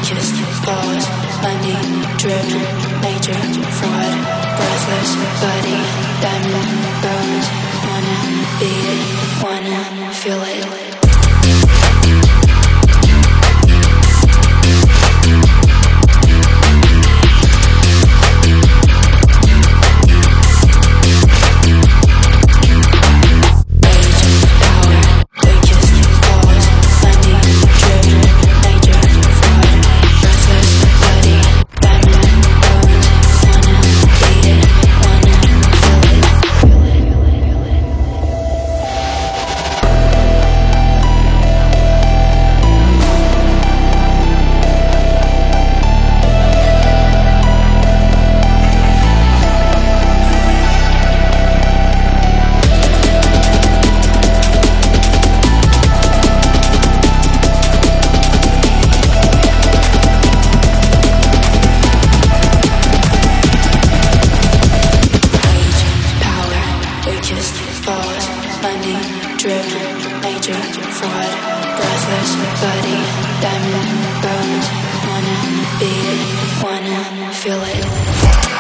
weakest thought, money driven, major fraud, breathless body, diamond bones, wanna be it, wanna feel it. Money driven, major fraud, breathless body, diamond bones, wanna be it, wanna feel it.